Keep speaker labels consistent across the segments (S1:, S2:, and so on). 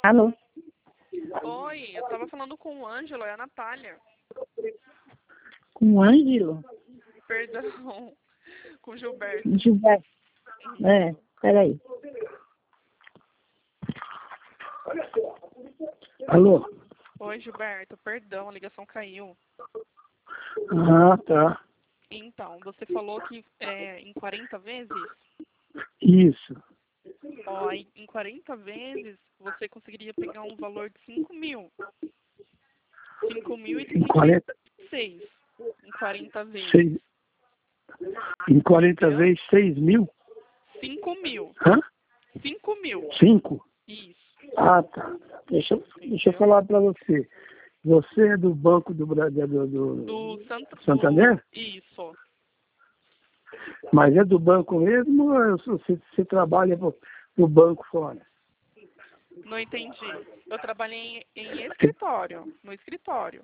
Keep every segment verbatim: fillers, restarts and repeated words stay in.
S1: Alô?
S2: Oi, eu tava falando com o Ângelo, é a Natália.
S1: Com o Ângelo?
S2: Perdão, com o Gilberto.
S1: Gilberto. É, peraí.
S3: Alô?
S2: Oi, Gilberto, perdão, a ligação caiu.
S3: Ah, tá.
S2: Então, você falou que é, em quarenta vezes?
S3: Isso.
S2: Ó, aí, em quarenta vezes, você conseguiria pegar um valor de cinco mil. cinco mil e
S3: Em quarenta,
S2: seis em quarenta vezes.
S3: seis, em quarenta
S2: Entendeu?
S3: vezes seis mil?
S2: cinco mil.
S3: Hã?
S2: cinco mil.
S3: Cinco?
S2: Isso.
S3: Ah, tá. Deixa, eu- deixa eu falar para você. Você é do Banco do Brasil, do, do,
S2: Do Sant...
S3: Santander?
S2: Do... Isso.
S3: Mas é do banco mesmo ou você, você trabalha pro, pro banco fora?
S2: Não entendi. Eu trabalhei em, em escritório, no escritório.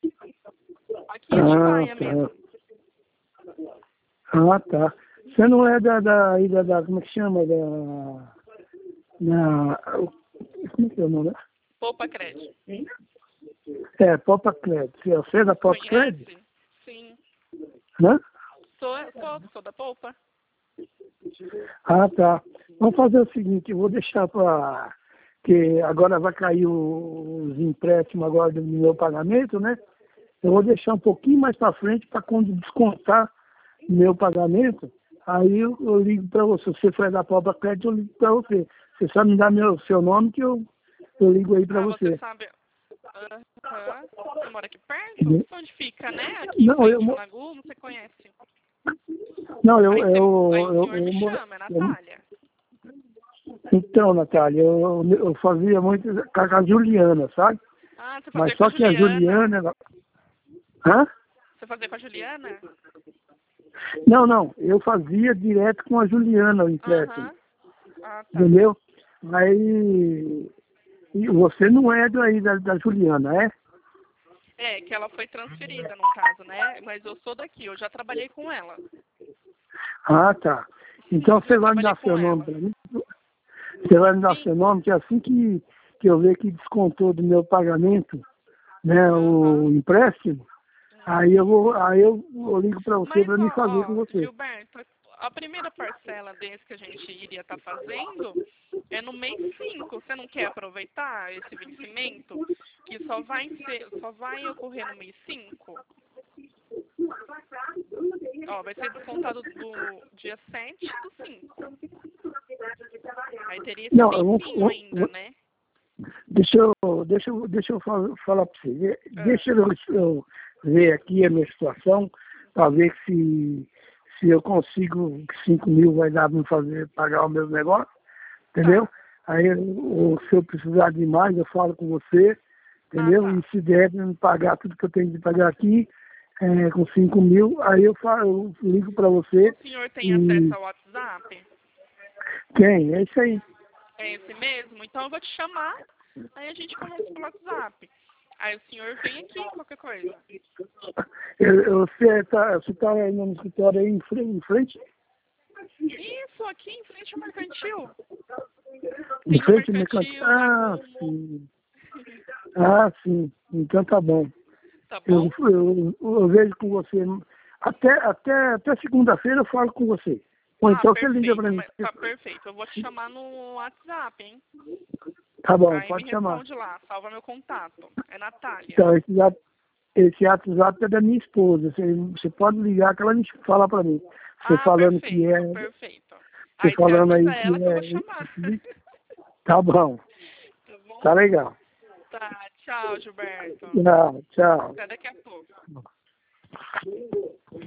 S2: Aqui em Atibaia
S3: Ah,
S2: mesmo.
S3: tá. Ah, tá. Você não é da, da, aí da, da como é que chama? Da, na, como é que é o nome?
S2: Poupa Crédito.
S3: É, Popa Crédito. Você é da Popa Crédito?
S2: Conhece? Sim.
S3: Hã?
S2: Sou, sou, sou da Poupa.
S3: Ah, tá. Vamos fazer o seguinte, eu vou deixar para... que agora vai cair o- os empréstimos agora do meu pagamento, né? Eu vou deixar um pouquinho mais para frente para quando descontar meu pagamento, aí eu, eu ligo para você. Se você for da Popa Crédito, eu ligo para você. Você só me dá meu, seu nome que eu, eu ligo aí para
S2: Ah, você
S3: você.
S2: sabe... Aham. Você mora aqui perto? Onde fica, né? Aqui em
S3: Não,
S2: frente
S3: eu...
S2: ao
S3: mo-
S2: Nagu, você conhece.
S3: Não, eu...
S2: Aí, você,
S3: eu,
S2: aí o
S3: eu,
S2: senhor
S3: eu,
S2: me
S3: moro-
S2: chama, é
S3: eu-
S2: Natália.
S3: então, Natália, eu, eu fazia muito com a Juliana, sabe?
S2: Ah, você
S3: Mas
S2: fazia com a
S3: só que a
S2: Juliana.
S3: Juliana... ela- Hã?
S2: Você fazia com a Juliana?
S3: Não, não. Eu fazia direto com a Juliana o empréstimo.
S2: Aham. Ah, tá.
S3: Entendeu? Aí... E você não é daí da, da Juliana, é?
S2: É, que ela foi transferida, no caso, né? Mas eu sou daqui, eu já trabalhei com ela.
S3: Ah, tá. Então
S2: Já
S3: você vai me
S2: trabalhei
S3: dar seu
S2: com
S3: nome
S2: ela.
S3: para mim? Você vai me dar
S2: Sim.
S3: seu nome, que assim que, que eu ver que descontou do meu pagamento, né, o
S2: Aham.
S3: empréstimo, aí eu vou, aí eu, eu ligo para você
S2: Mas,
S3: para me
S2: ó,
S3: fazer com
S2: ó,
S3: você.
S2: Gilberto, a primeira parcela desse que a gente iria estar fazendo é no mês cinco. Você não quer aproveitar esse vencimento? Que só vai ser, só vai ocorrer no mês cinco? Ó, vai ser descontado do dia sete do cinco. Aí teria esse
S3: Não, eu vou,
S2: tempinho
S3: vou-
S2: ainda,
S3: vou-
S2: né?
S3: deixa eu, deixa eu, deixa eu fal- falar para você.
S2: Ah,
S3: Deixa eu, eu ver aqui a minha situação para ver se, se eu consigo, cinco mil vai dar para me fazer pagar o meu negócio. Entendeu?
S2: tá.
S3: Aí, eu- se eu precisar de mais, eu falo com você,
S2: Ah,
S3: entendeu?
S2: tá.
S3: E se der pra me pagar tudo que eu tenho de pagar aqui, é, com cinco mil, aí eu, falo, eu ligo para você
S2: O senhor tem
S3: e
S2: acesso ao WhatsApp?
S3: quem? É isso aí.
S2: É esse mesmo? Então eu vou te chamar, aí a gente conversa pelo WhatsApp. Aí o senhor vem aqui, qualquer coisa.
S3: Eu, eu, você está você tá aí no escritório aí em frente? Em frente,
S2: Isso, aqui em frente ao Mercantil.
S3: em
S2: Tem no
S3: frente ao mercado.
S2: Mercantil,
S3: Ah,
S2: Lagumo.
S3: sim. Ah, sim. Então tá bom.
S2: Tá
S3: Eu,
S2: bom?
S3: eu, eu vejo com você. Até, até, até segunda-feira eu falo com você. Ou
S2: Ah,
S3: então você liga para
S2: perfeito,
S3: mim.
S2: mas tá perfeito. Eu vou te chamar no WhatsApp, hein?
S3: Tá bom,
S2: Aí me
S3: pode chamar.
S2: responde lá, salva meu contato. É Natália.
S3: Então, esse, wa- esse WhatsApp é da minha esposa. Você, você pode ligar que ela me fala para mim. Você
S2: Ah,
S3: falando que
S2: perfeito,
S3: é.
S2: perfeito.
S3: Você
S2: Aí você
S3: falando
S2: avisa
S3: aí que
S2: ela que eu vou
S3: é.
S2: chamar.
S3: Tá bom.
S2: Tá bom?
S3: Tá legal.
S2: Tá, tchau, Gilberto.
S3: Tchau, tchau.
S2: Até daqui a pouco.